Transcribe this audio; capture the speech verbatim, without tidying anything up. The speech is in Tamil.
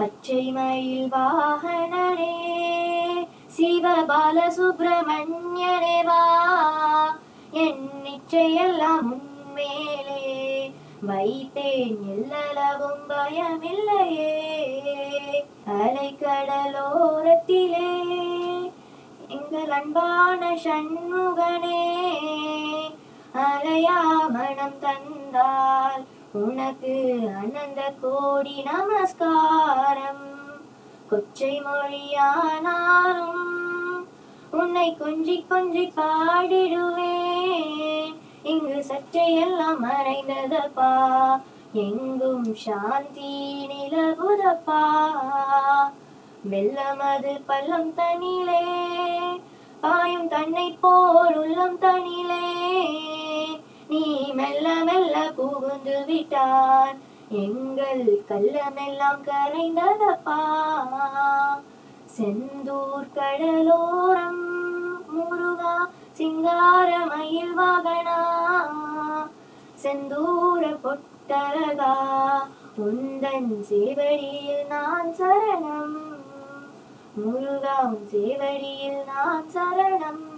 பச்சை மயில் வாகனனே சிவபால சுப்பிரமணியனே வா, என் நிச்சையெல்லாம் உன்மேலே வைத்தேன், எல்லளவும் பயமில்லையே. அலைக்கடலோரத்திலே எங்கள் அன்பான சண்முகனே, அலையா மனம் தந்தால் உனக்கு அனந்த கோடி நமஸ்காரம். கொச்சை மொழியானாலும் உன்னை கொஞ்சி கொஞ்சி பாடிடுவேன், இங்கு சற்றையெல்லாம் மறைந்ததப்பா, எங்கும் சாந்தி நிலவுதப்பா. வெள்ளமது பள்ளம் தனிலே பாயும் தன்னை போல் உள்ளம் தனிலே, நீ மெல்ல மெல்ல புகுந்து விட்டான், எங்கள் கள்ளமெல்லாம் கரைந்ததப்பா. செந்தூர் கடலோரம் முருகா சிங்கார மயில் வாகனா, செந்தூர பொட்டழகா உந்தன் சேவடியில் நான் சரணம், முருகா உன் சேவடியில் நான் சரணம்.